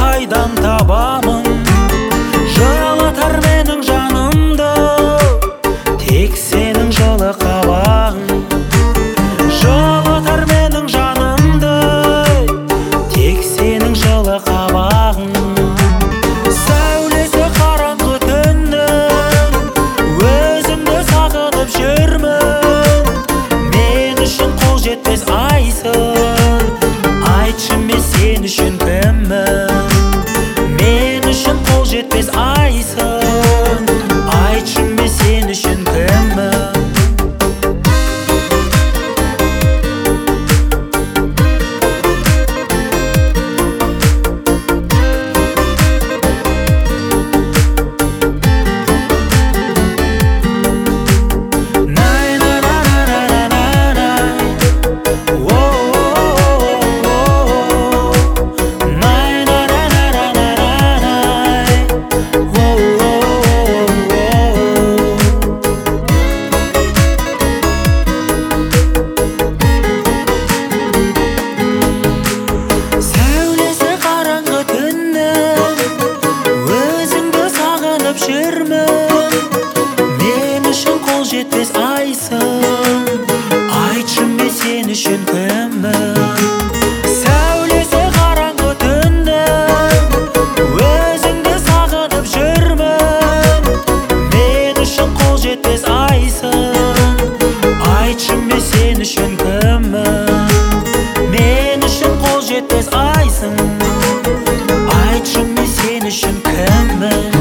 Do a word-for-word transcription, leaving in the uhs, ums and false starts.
қайдан табамын? Жылатар менің жанымды тек сенің жылы қабағың. Жылатар менің жанымды тек сенің жылы қабағың. Сәулесі қараңғы түннің өзіңді сағынып жүрмін. Мен үшін қол жетпес айсың, айтшы мен сен үшін кіммін? Мен үшін қол жетпес айсың, айтшы мен сен үшін кіммін? Мен үшін қол жетпес айсың, айтшы мен сен үшін кіммін? Сәулесі қараңғы түннің өзіңді сағынып жүрмін. Мен үшін қол жетпес айсың, айтшы мен сен үшін кіммін? Мен үшін қол жетпес айсың, айтшы мен сен үшін кіммін?